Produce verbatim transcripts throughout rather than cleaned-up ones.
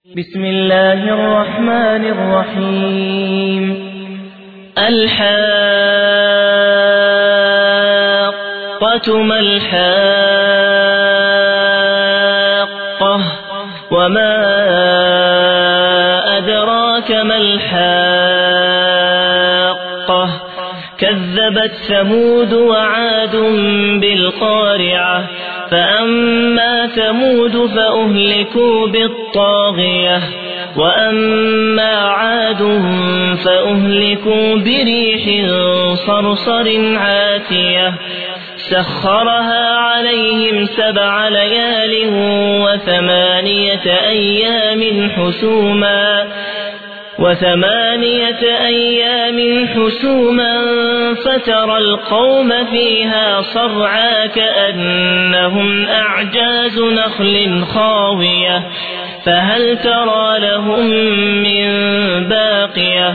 بسم الله الرحمن الرحيم. الحاقة ما الحاقة وما أدراك ما الحاقة كذبت ثمود وعاد بالقارعة فأما ثمود فأهلكوا بالطاغية وأما عاد فأهلكوا بريح صرصر عاتية سخرها عليهم سبع ليال وثمانية أيام حسوما وثمانية أيام حسوما فترى القوم فيها صرعى كأنهم أعجاز نخل خاوية فهل ترى لهم من باقية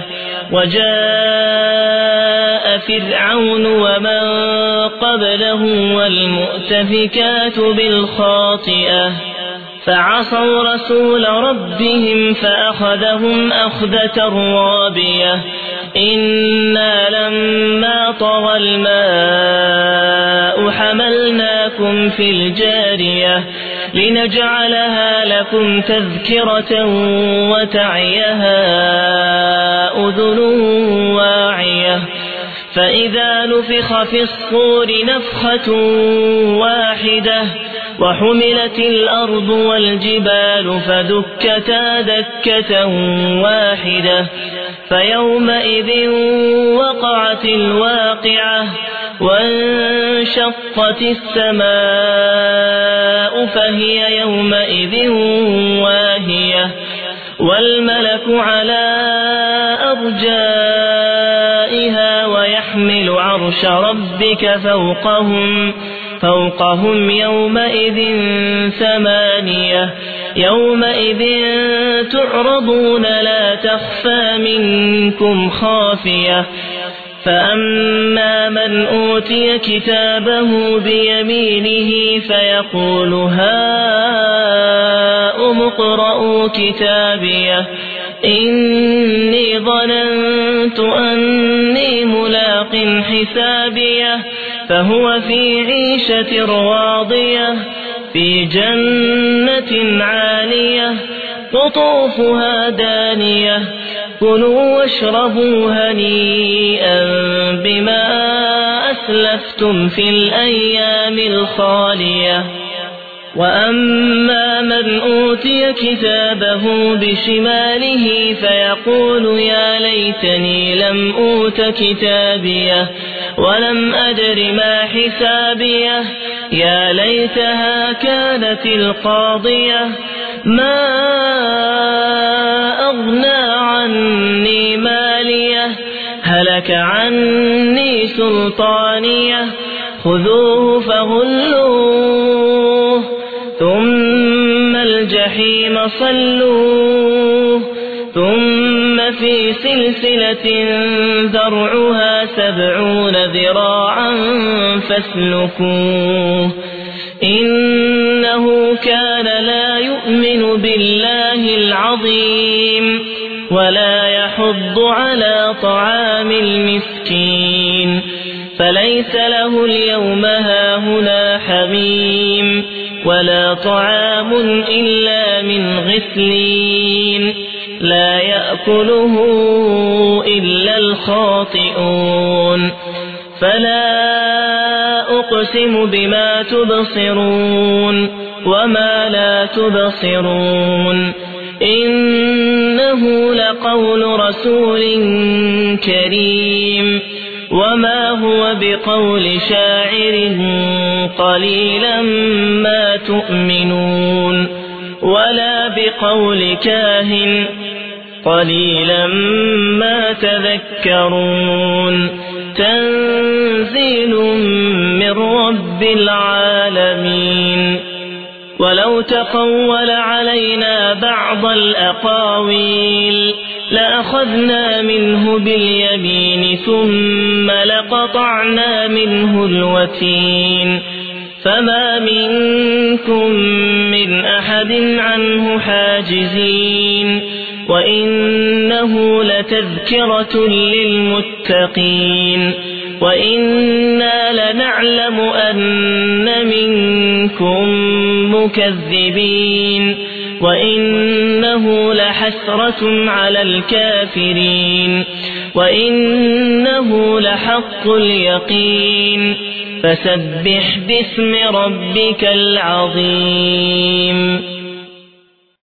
وجاء فرعون ومن قبله والمؤتفكات بالخاطئة فعصوا رسول ربهم فأخذهم أخذة رابية إنا لما طغى الماء حملناكم في الجارية لنجعلها لكم تذكرة وتعيها أذن واعية فإذا نفخ في الصور نفخة واحدة وحملت الأرض والجبال فدكتا دكة واحدة فيومئذ وقعت الواقعة وانشقت السماء فهي يومئذ واهية والملك على أرجائها ويحمل عرش ربك فوقهم فوقهم يومئذ ثمانية يومئذ تعرضون لا تخفى منكم خافية فأما من أوتي كتابه بيمينه فيقول هاؤم اقرءوا كتابيه إني ظننت أني ملاق حسابيه فهو في عيشة راضية في جنة عالية قطوفها دانية كلوا واشربوا هنيئا بما أسلفتم في الأيام الخالية وأما من أوتي كتابه بشماله فيقول يا ليتني لم أوت كتابيه ولم أدر ما حسابيه يا ليتها كانت القاضية ما أغنى عني ماليه هلك عني سلطانيه خذوه فغلوه ثم الجحيم صلوه ثم في سلسلة ذرعها سبعون ذراعا فاسلكوه إنه كان لا يؤمن بالله العظيم ولا يحض على طعام المسكين فليس له اليوم هاهنا حميم ولا طعام إلا من غسلين لا يأكله إلا الخاطئون فلا أقسم بما تبصرون وما لا تبصرون إنه لقول رسول كريم وما هو بقول شاعر قليلا ما تؤمنون ولا بقول كاهن قليلا ما تذكرون تنزيل من رب العالمين ولو تقول علينا بعض الأقاويل لأخذنا منه باليمين ثم لقطعنا منه الوتين فما منكم من أحد عنه حاجزين وإنه لتذكرة للمتقين وإنا لنعلم أن منكم مكذبين وإنه لحسرة على الكافرين وإنه لحق اليقين فسبح باسم ربك العظيم.